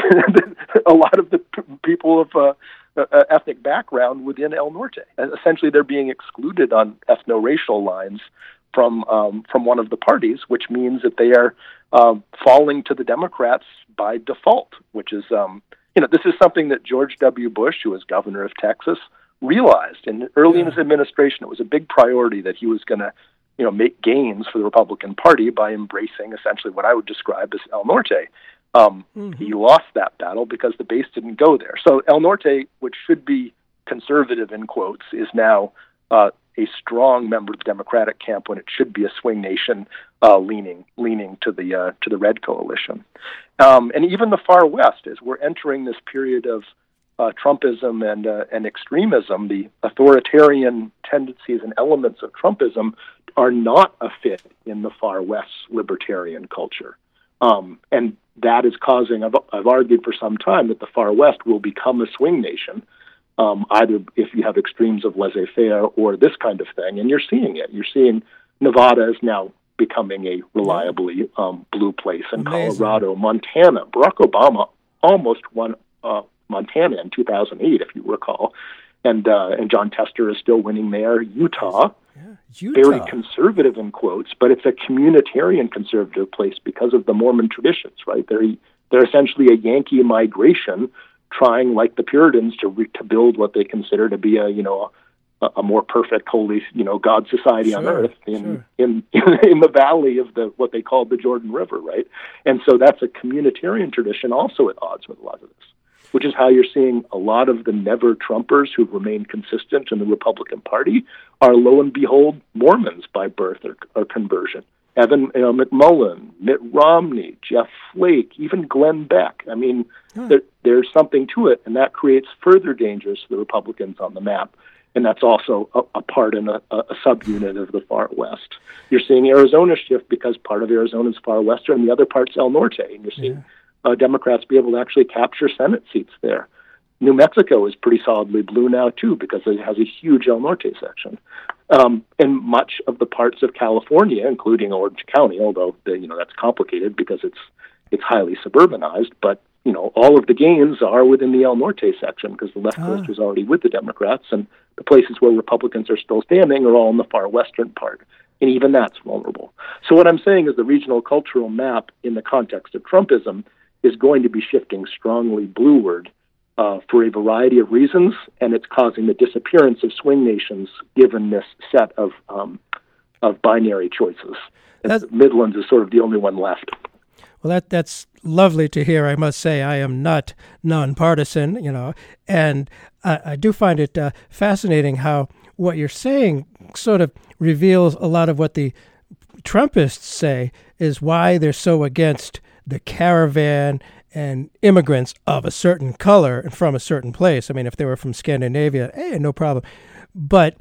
a lot of the p- people of uh, uh, ethnic background within El Norte. And essentially, they're being excluded on ethno-racial lines from um, from one of the parties, which means that they are uh, falling to the Democrats by default, which is, um, you know, this is something that George W. Bush, who was governor of Texas, realized. And early in his administration, it was a big priority that he was going to, you know, make gains for the Republican Party by embracing essentially what I would describe as El Norte. Um, mm-hmm. He lost that battle because the base didn't go there. So El Norte, which should be conservative in quotes, is now uh, a strong member of the Democratic camp when it should be a swing nation uh, leaning leaning to the uh, to the Red coalition. Um, and even the far West, as we're entering this period of uh, Trumpism and uh, and extremism, the authoritarian tendencies and elements of Trumpism are not a fit in the far West's libertarian culture. Um, and that is causing, I've, I've argued for some time, that the far West will become a swing nation, um, either if you have extremes of laissez-faire or this kind of thing. And you're seeing it. You're seeing Nevada is now becoming a reliably um, blue place, and Amazing. Colorado, Montana. Barack Obama almost won uh, Montana in two thousand eight, if you recall. And uh, and John Tester is still winning there. Utah. Yeah, Utah. Very conservative in quotes, but it's a communitarian conservative place because of the Mormon traditions, right? They're they're essentially a Yankee migration, trying, like the Puritans, to re, to build what they consider to be a you know a, a more perfect, holy you know God society sure, on earth in, sure. in in the valley of the what they called the Jordan River, right? And so that's a communitarian tradition, also at odds with a lot of this. Which is how you're seeing a lot of the never-Trumpers who've remained consistent in the Republican Party are, lo and behold, Mormons by birth or, or conversion. Evan you know, McMullen, Mitt Romney, Jeff Flake, even Glenn Beck. I mean, huh. there, there's something to it, and that creates further dangers to the Republicans on the map. And that's also a, a part in a, a subunit of the far West. You're seeing Arizona shift because part of Arizona's far western, and the other part's El Norte, and you're seeing... Yeah. Uh, Democrats be able to actually capture Senate seats there. New Mexico is pretty solidly blue now, too, because it has a huge El Norte section. Um, and much of the parts of California, including Orange County, although the, you know that's complicated because it's it's highly suburbanized, but you know all of the gains are within the El Norte section because the left coast ah. was already with the Democrats, and the places where Republicans are still standing are all in the far western part. And even that's vulnerable. So what I'm saying is the regional cultural map in the context of Trumpism is going to be shifting strongly blueward uh, for a variety of reasons, and it's causing the disappearance of swing nations given this set of um, of binary choices. The Midlands is sort of the only one left. Well, that that's lovely to hear. I must say, I am not nonpartisan, you know, and I, I do find it uh, fascinating how what you're saying sort of reveals a lot of what the Trumpists say is why they're so against the caravan and immigrants of a certain color and from a certain place. I mean, if they were from Scandinavia, hey, no problem. But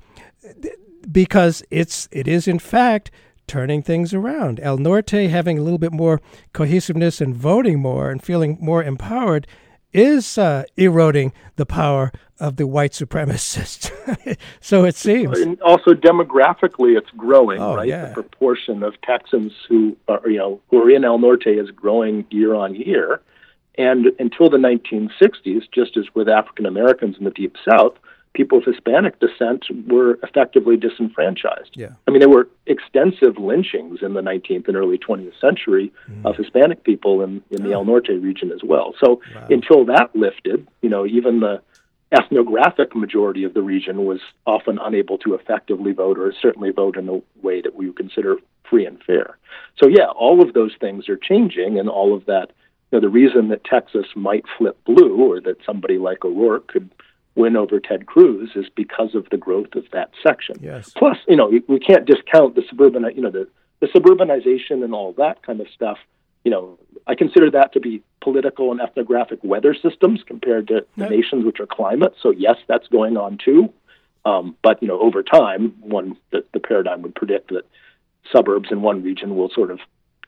because it's it is, in fact, turning things around. El Norte having a little bit more cohesiveness and voting more and feeling more empowered is uh, eroding the power of the white supremacists. So it seems. And also demographically, it's growing, oh, right? Yeah. The proportion of Texans who are, you know, who are in El Norte is growing year on year. And until the nineteen sixties, just as with African Americans in the Deep South, people of Hispanic descent were effectively disenfranchised. Yeah. I mean, there were extensive lynchings in the nineteenth and early twentieth century mm. of Hispanic people in, in the oh. El Norte region as well. So wow. until that lifted, you know, even the ethnographic majority of the region was often unable to effectively vote, or certainly vote in a way that we would consider free and fair. So yeah, all of those things are changing, and all of that, you know, the reason that Texas might flip blue, or that somebody like O'Rourke could win over Ted Cruz, is because of the growth of that section. Yes. Plus, you know, we can't discount the suburban, you know, the, the suburbanization and all that kind of stuff. You know, I consider that to be political and ethnographic weather systems compared to the nations which are climate. So yes, that's going on too. Um, but, you know, over time, one the, the paradigm would predict that suburbs in one region will sort of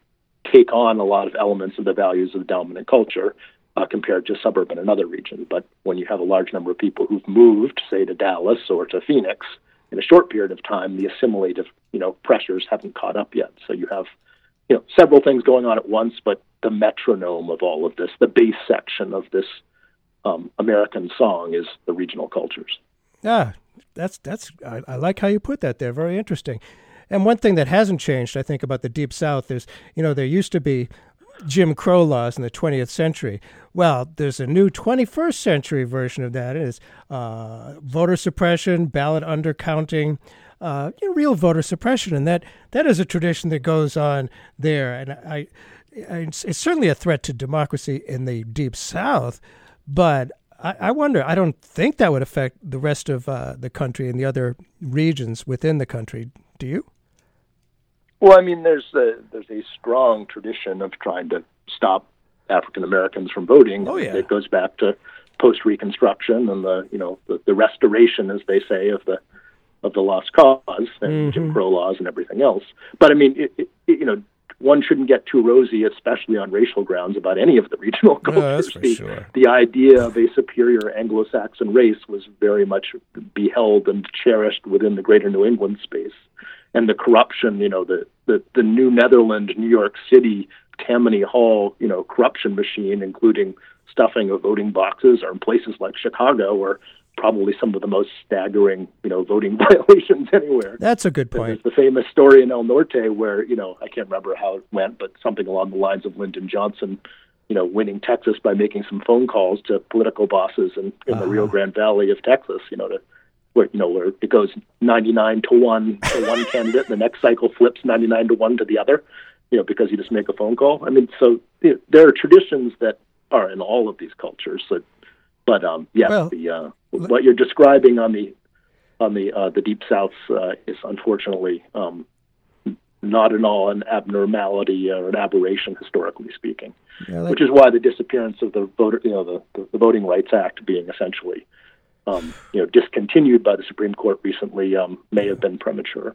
take on a lot of elements of the values of the dominant culture uh, compared to suburban and other regions. But when you have a large number of people who've moved, say, to Dallas or to Phoenix in a short period of time, the assimilative, you know, pressures haven't caught up yet. So you have, you know, several things going on at once, but the metronome of all of this, the bass section of this um, American song is the regional cultures. Ah, that's, that's, I, I like how you put that there. Very interesting. And one thing that hasn't changed, I think, about the Deep South is, you know, there used to be Jim Crow laws in the twentieth century. Well, there's a new twenty-first century version of that. It is uh, voter suppression, ballot undercounting, uh, you know, real voter suppression. And that, that is a tradition that goes on there. And I, I it's, it's certainly a threat to democracy in the Deep South, but I, I wonder, I don't think that would affect the rest of uh, the country and the other regions within the country. Do you? Well, I mean, there's a, there's a strong tradition of trying to stop African Americans from voting. Oh, yeah. It goes back to post-Reconstruction and the, you know, the, the restoration, as they say, of the of the lost cause and mm-hmm. Jim Crow laws and everything else. But I mean, it, it, you know, one shouldn't get too rosy, especially on racial grounds, about any of the regional cultures. No, that's for the, sure. the idea of a superior Anglo-Saxon race was very much beheld and cherished within the greater New England space. And the corruption, you know, the, the, the New Netherland, New York City, Tammany Hall, you know, corruption machine, including stuffing of voting boxes, or in places like Chicago, are probably some of the most staggering, you know, voting violations anywhere. That's a good point. There's the famous story in El Norte where, you know, I can't remember how it went, but something along the lines of Lyndon Johnson, you know, winning Texas by making some phone calls to political bosses in, in uh-huh. the Rio Grande Valley of Texas, you know, to where, you know, where it goes ninety-nine to one to one candidate, and the next cycle flips ninety-nine to one to the other, you know, because you just make a phone call. I mean, so you know, there are traditions that are in all of these cultures. So, but um, yeah, well, the uh, what you're describing on the on the uh, the Deep South uh, is unfortunately um, not at all an abnormality or an aberration, historically speaking. Yeah, like, which is why the disappearance of the voter, you know, the, the, the Voting Rights Act being essentially, um, you know, discontinued by the Supreme Court recently um, may have been premature.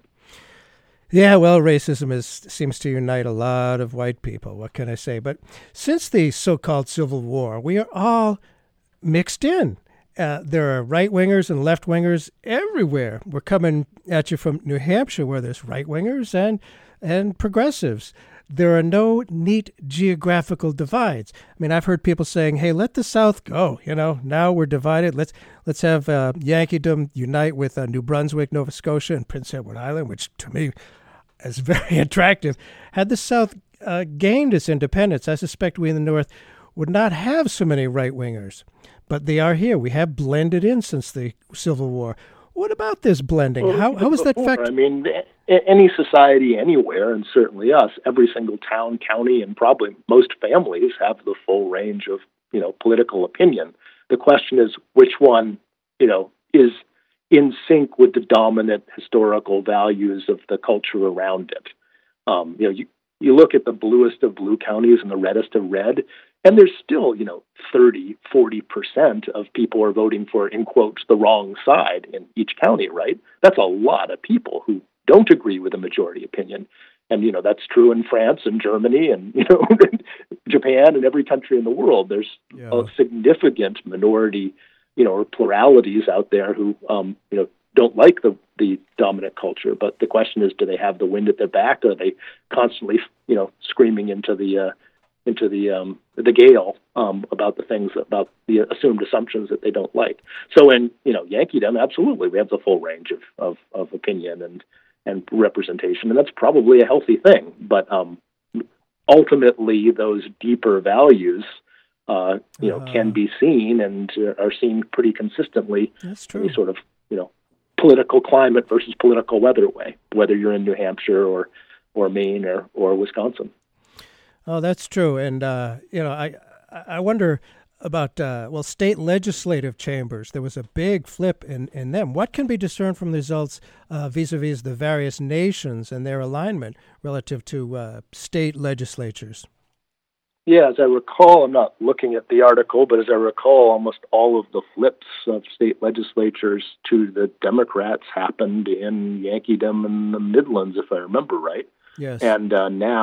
Yeah, well, racism is seems to unite a lot of white people. What can I say? But since the so-called Civil War, we are all mixed in. Uh, there are right-wingers and left-wingers everywhere. We're coming at you from New Hampshire, where there's right-wingers and and progressives. There are no neat geographical divides. I mean, I've heard people saying, hey, let the South go. You know, now we're divided. Let's let's have uh, Yankeedom unite with uh, New Brunswick, Nova Scotia, and Prince Edward Island, which to me is very attractive. Had the South uh, gained its independence, I suspect we in the North would not have so many right-wingers. But they are here. We have blended in since the Civil War. What about this blending? Well, how how is that fact? I mean, any society anywhere, and certainly us, every single town, county, and probably most families have the full range of, you know, political opinion. The question is which one, you know, is in sync with the dominant historical values of the culture around it. Um, you know, you, you look at the bluest of blue counties and the reddest of red, and there's still, you know, thirty, forty percent of people are voting for, in quotes, the wrong side in each county, right? That's a lot of people who don't agree with the majority opinion. And, you know, that's true in France and Germany and, you know, Japan and every country in the world. There's yeah. a significant minority, you know, or pluralities out there who, um, you know, don't like the, the dominant culture. But the question is, do they have the wind at their back? Or are they constantly, you know, screaming into the, uh, into the um, the gale um, about the things, about the assumed assumptions that they don't like. So in, you know, Yankeedom, absolutely, we have the full range of, of, of opinion and, and representation, and that's probably a healthy thing. But um, ultimately, those deeper values, uh, you know, uh, can be seen and uh, are seen pretty consistently. That's true. In a sort of, you know, political climate versus political weather way, whether you're in New Hampshire or, or Maine or, or Wisconsin. Oh, that's true. And, uh, you know, I I wonder about, uh, well, state legislative chambers. There was a big flip in, in them. What can be discerned from the results uh, vis-a-vis the various nations and their alignment relative to uh, state legislatures? Yeah, as I recall, I'm not looking at the article, but as I recall, almost all of the flips of state legislatures to the Democrats happened in Yankeedom and the Midlands, if I remember right. Yes. And uh, now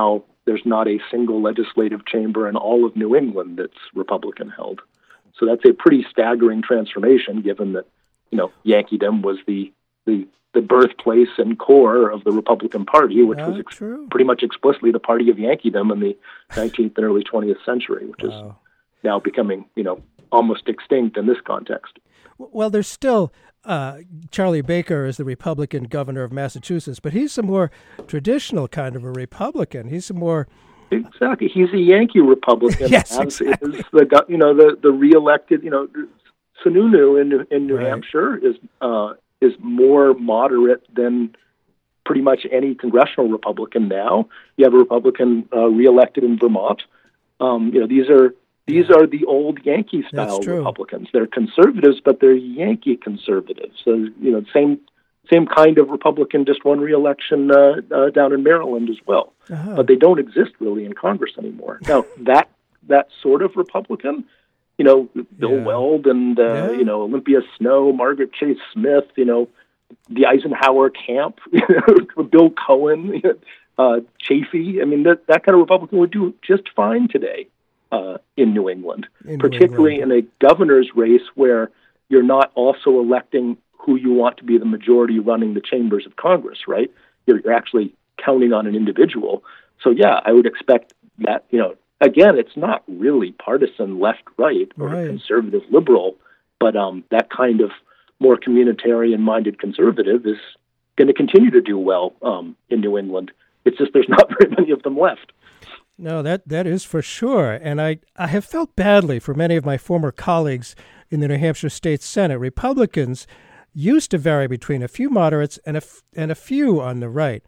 there's not a single legislative chamber in all of New England that's Republican held. So that's a pretty staggering transformation, given that, you know, Yankeedom was the the, the birthplace and core of the Republican Party, which oh, was ex- true. pretty much explicitly the party of Yankeedom in the nineteenth and early twentieth century, which wow. is now becoming, you know, almost extinct in this context. Well, there's still uh, Charlie Baker is the Republican governor of Massachusetts, but he's a more traditional kind of a Republican. He's a more exactly. He's a Yankee Republican. yes, as exactly. is the you know the the reelected you know Sununu in in New right. Hampshire is uh, is more moderate than pretty much any congressional Republican now. You have a Republican uh, reelected in Vermont. Um, you know these are. These are the old Yankee-style Republicans. They're conservatives, but they're Yankee conservatives. So, you know, same same kind of Republican, just won re-election uh, uh, down in Maryland as well. Uh-huh. But they don't exist really in Congress anymore. Now, that that sort of Republican, you know, Bill yeah. Weld and, uh, yeah. you know, Olympia Snow, Margaret Chase Smith, you know, the Eisenhower camp, Bill Cohen, uh, Chafee. I mean, that, that kind of Republican would do just fine today. Uh, in New England, in particularly New England. In a governor's race where you're not also electing who you want to be the majority running the chambers of Congress, right? You're, you're actually counting on an individual. So, yeah, I would expect that, you know, again, it's not really partisan left-right or right. conservative-liberal, but um, that kind of more communitarian-minded conservative is going to continue to do well um, in New England. It's just there's not very many of them left. No, that, that is for sure. And I, I have felt badly for many of my former colleagues in the New Hampshire State Senate. Republicans used to vary between a few moderates and a, and a few on the right.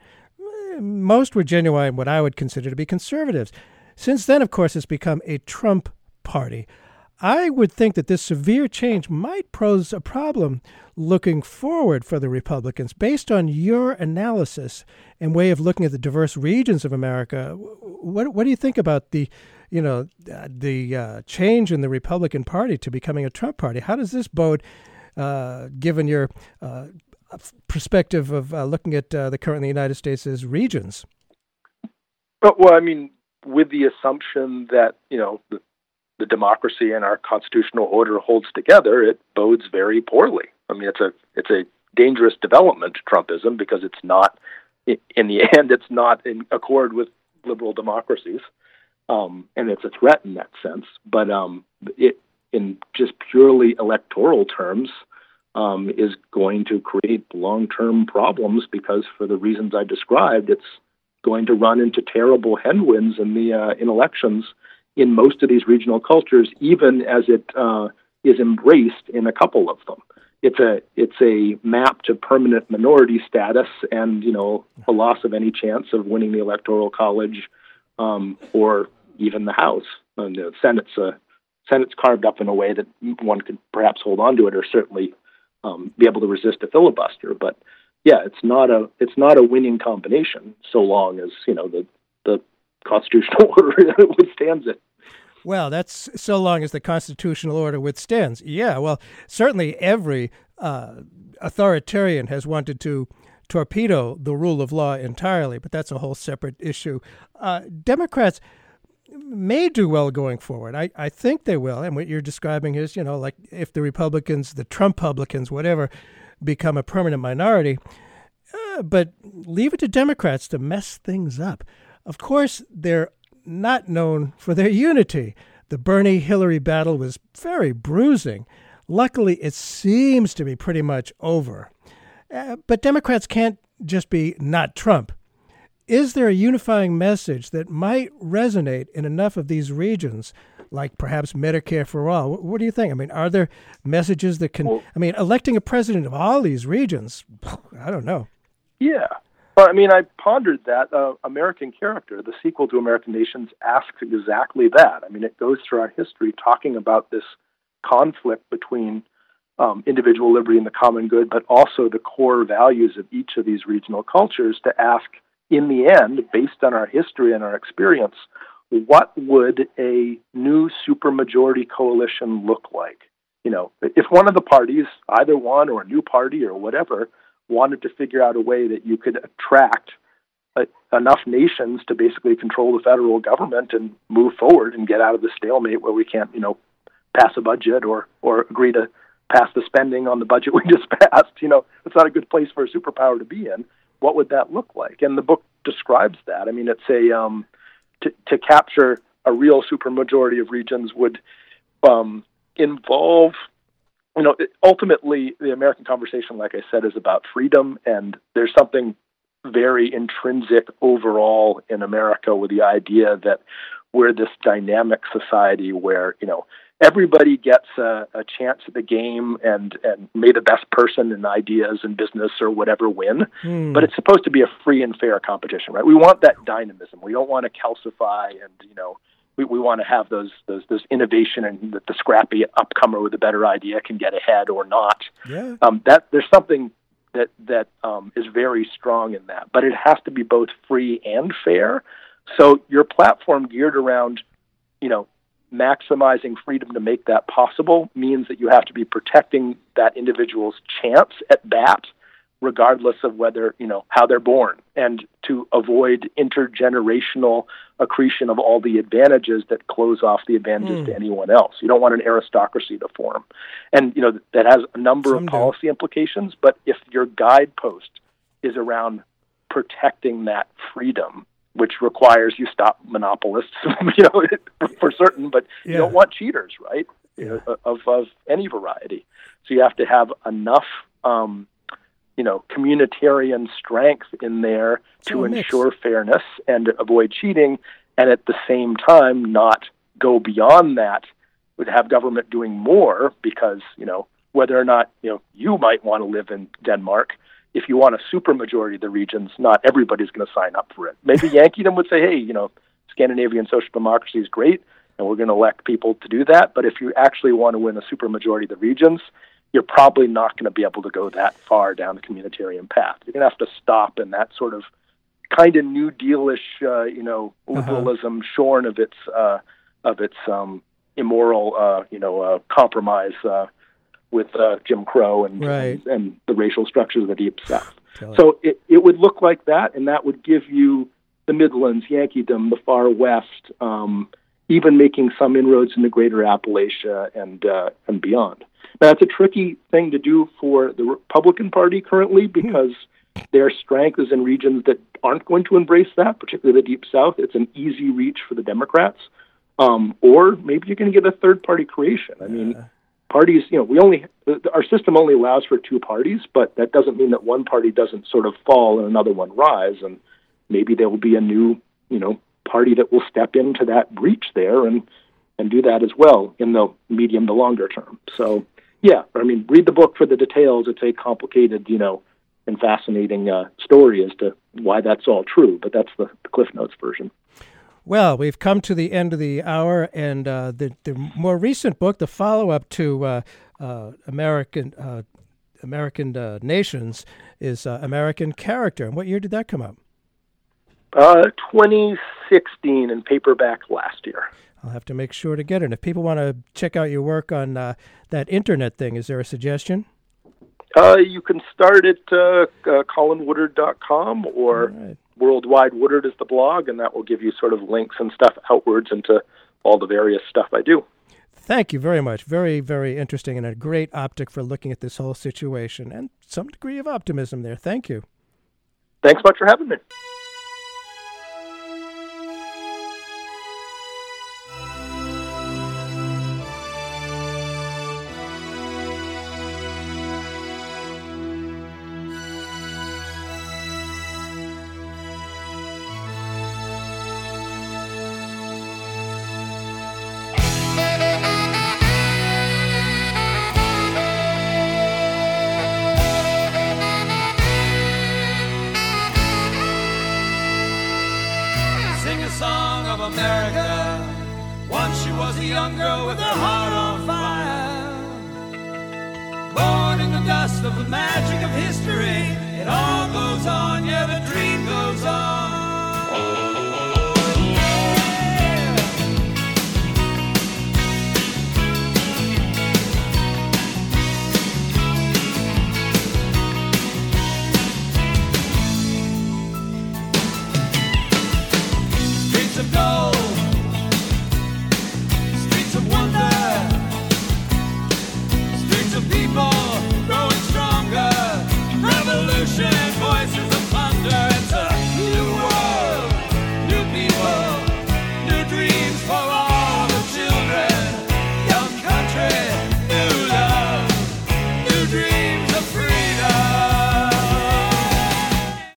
Most were genuine what I would consider to be conservatives. Since then, of course, it's become a Trump party. I would think that this severe change might pose a problem looking forward for the Republicans. Based on your analysis and way of looking at the diverse regions of America, what what do you think about the, you know, the uh, change in the Republican Party to becoming a Trump party? How does this bode, uh, given your uh, perspective of uh, looking at uh, the current United States as regions? Well, I mean, with the assumption that, you know, the the democracy and our constitutional order holds together, it bodes very poorly. I mean, it's a it's a dangerous development, Trumpism, because it's not, in the end, it's not in accord with liberal democracies, um, and it's a threat in that sense. But um, it, in just purely electoral terms, um, is going to create long-term problems because, for the reasons I described, it's going to run into terrible headwinds in the uh, in elections in most of these regional cultures, even as it uh, is embraced in a couple of them. It's a it's a map to permanent minority status, and you know a loss of any chance of winning the Electoral College um, or even the House. And the Senate's uh, Senate's carved up in a way that one could perhaps hold on to it, or certainly um, be able to resist a filibuster. But yeah, it's not a it's not a winning combination so long as you know the the constitutional order withstands it. Well, that's so long as the constitutional order withstands. Yeah, well, certainly every uh, authoritarian has wanted to torpedo the rule of law entirely, but that's a whole separate issue. Uh, Democrats may do well going forward. I, I think they will. And what you're describing is, you know, like if the Republicans, the Trump-publicans, whatever, become a permanent minority, uh, but leave it to Democrats to mess things up. Of course, they're not known for their unity. The Bernie-Hillary battle was very bruising. Luckily, it seems to be pretty much over. Uh, but Democrats can't just be not Trump. Is there a unifying message that might resonate in enough of these regions, like perhaps Medicare for all? What, what do you think? I mean, are there messages that can, well, I mean, electing a president of all these regions, I don't know. Yeah. Well, I mean, I pondered that. Uh, American Character, the sequel to American Nations, asks exactly that. I mean, it goes through our history talking about this conflict between um, individual liberty and the common good, but also the core values of each of these regional cultures to ask, in the end, based on our history and our experience, what would a new supermajority coalition look like? You know, if one of the parties, either one or a new party or whatever, wanted to figure out a way that you could attract uh, enough nations to basically control the federal government and move forward and get out of the stalemate where we can't, you know, pass a budget or, or agree to pass the spending on the budget we just passed. You know, it's not a good place for a superpower to be in. What would that look like? And the book describes that. I mean, it's a, um, to, to capture a real supermajority of regions would um, involve, you know, ultimately the American conversation, like I said, is about freedom, and there's something very intrinsic overall in America with the idea that we're this dynamic society where, you know, everybody gets a, a chance at the game, and, and may the best person in ideas and business or whatever win. Mm. But it's supposed to be a free and fair competition, right? We want that dynamism. We don't want to calcify, and, you know, we, we want to have those, those, those innovation, and that the scrappy upcomer with a better idea can get ahead or not. Yeah. Um, that there's something that, that um, is very strong in that, but it has to be both free and fair. So your platform geared around, you know, maximizing freedom to make that possible means that you have to be protecting that individual's chance at bat, regardless of whether, you know, how they're born, and to avoid intergenerational accretion of all the advantages that close off the advantages mm. to anyone else. You don't want an aristocracy to form. And, you know, that has a number Some of policy do. implications, but if your guidepost is around protecting that freedom, which requires you stop monopolists, you know, for certain, but yeah. you don't want cheaters, right? Yeah. You know, of, of any variety. So you have to have enough, um, you know, communitarian strength in there to ensure fairness and avoid cheating, and at the same time not go beyond that, would have government doing more, because, you know, whether or not, you know, you might want to live in Denmark, if you want a supermajority of the regions, not everybody's going to sign up for it. Maybe Yankeedom would say, hey, you know, Scandinavian social democracy is great, and we're going to elect people to do that. But if you actually want to win a supermajority of the regions, you're probably not going to be able to go that far down the communitarian path. You're going to have to stop in that sort of kind of New Dealish, uh, you know, liberalism, uh-huh. shorn of its uh, of its um, immoral, uh, you know, uh, compromise. Uh, with uh, Jim Crow and, right. and and the racial structures of the Deep South. Tell so it, it would look like that, and that would give you the Midlands, Yankeedom, the Far West, um, even making some inroads into Greater Appalachia and uh, and beyond. Now, that's a tricky thing to do for the Republican Party currently, because hmm. their strength is in regions that aren't going to embrace that, particularly the Deep South. It's an easy reach for the Democrats. Um, or maybe you're going to get a third-party creation. I mean... Uh. Parties, you know, we only, our system only allows for two parties, but that doesn't mean that one party doesn't sort of fall and another one rise. And maybe there will be a new, you know, party that will step into that breach there and, and do that as well in the medium to longer term. So, yeah, I mean, read the book for the details. It's a complicated, you know, and fascinating uh, story as to why that's all true, but that's the, the Cliff Notes version. Well, we've come to the end of the hour, and uh, the the more recent book, the follow-up to uh, uh, American uh, American uh, Nations, is uh, American Character. And what year did that come out? Uh, twenty sixteen, in paperback last year. I'll have to make sure to get it. And if people want to check out your work on uh, that internet thing, is there a suggestion? Uh, you can start at uh, uh, colin woodard dot com, or right. Worldwide Woodard is the blog, and that will give you sort of links and stuff outwards into all the various stuff I do. Thank you very much. Very, very interesting, and a great optic for looking at this whole situation, and some degree of optimism there. Thank you. Thanks much for having me. Of the magic of history.